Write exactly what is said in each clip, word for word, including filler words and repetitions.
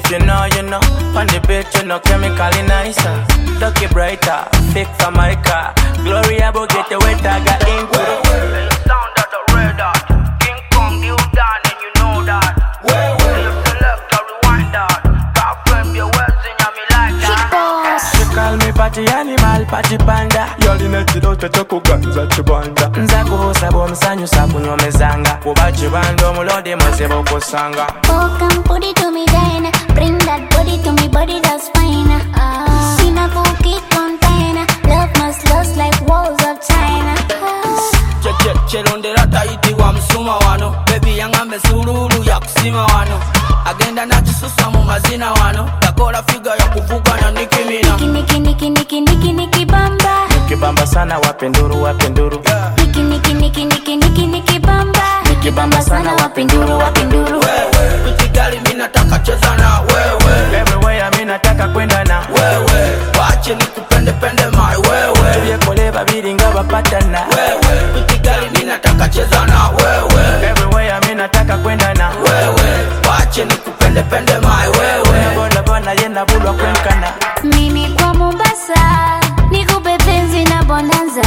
If you know, you know. On the beat, you know, chemically nicer. Ducky brighter, fake for my car. Gloria will get the wet, I got into the sound of the red dot. King Kong, you down and you know that. Well, well. You select or rewind that. God frame your words in your me like that. She call me party animal, party panda. Yoli netido tetoko ganza chibanda. Nzaku sabo msanyu sabu nyomezanga. Kuba chibando mulode mazebo kusanga. Oh, come put it to me then. Bring that body to me, body that's fine. Uh, Sina cookie container. Love must lust like walls of China. Che che che ronde rata iti wa msuma wano. Baby yanga mesururu ya kusima wano. Agenda na chisusa mu mazina wano. Takola figa ya kuvuga na Nicki Minaj. Niki niki niki niki niki bamba. Niki bamba sana wapenduru wapenduru. Niki niki niki niki niki niki bamba. Niki bamba sana wapenduru wapenduru. Wewe, pretty girl mimi nataka cheza na wewe. Everywhere mimi nataka kwenda na wewe. Waache nikupende pende my wewe. Tulie kole babiri ngaba patana. Wewe, pretty girl mimi nataka cheza na wewe. Everywhere mimi nataka kwenda na wewe. Waache nikupende pende my wewe. Bona bona yena bulwa kwenkana. Mimi kwa Mombasa, nikupe penzi na bonanza.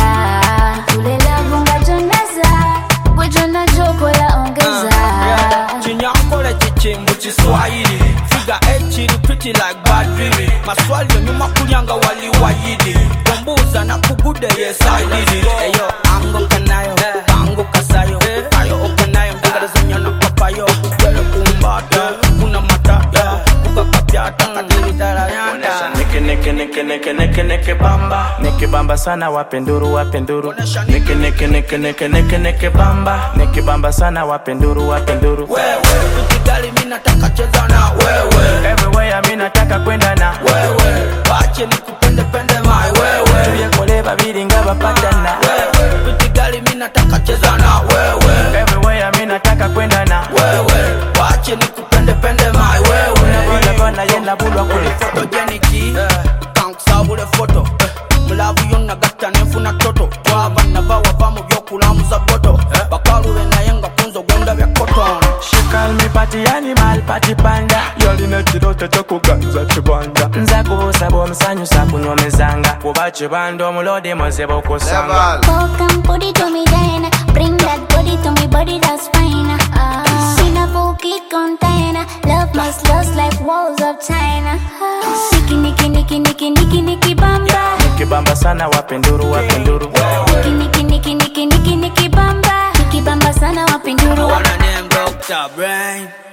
Tulela bunga jonaza, bojona joko la ongeza. Chinyakole chichimbu chiswahili. Figa echiri pretty like Badri. Maswali nyuma kunyanga wali wayidi. Gombuza na kugude yes I did it. Eyo ango kanayo, ango kasayo. Ayo okanayo, mbingada zinyo na papayo. Kwele kumbata, kuna mata buka kapyata, katili darayanda. Niki niki niki niki niki niki bamba. Niki bamba sana wapenduru wapenduru. Niki niki niki niki niki niki bamba. Niki bamba sana wapenduru wapenduru. Wewe, pretty girl mimi nataka cheza na wewe. Everywhere mimi nataka kwenda na wewe. Waache nikupende pende my wewe. Tulie kole babiri ngaba patana. Wewe, pretty girl mimi nataka cheza na wewe. Everywhere mimi nataka kwenda na wewe. Waache nikupende pende my wewe. Bona bona yena bulwa kule. Photogenic, kank sabule photo. Mulavu yonna gatta nefuna toto. Twaba nabawa bamu byokulamu za boto. Bakalule naye nga kunzo gwenda bya cotton. She call me party animal, party panda. Yoli netido tetoko ganza chibanda. Nzaku sabo msanyu sabu nyomezanga. Kuba chibando mulode mazebo kusanga. Oh, come put it to me then. Bring that body to me, body that's fine. Uh, Sina cookie container. Love must lust like walls of China. Niki niki niki niki niki niki bamba. Niki bamba sana wapenduru wapenduru. Niki niki niki niki niki niki bamba. Niki bamba sana wapenduru. Wanna name Doctor Brain.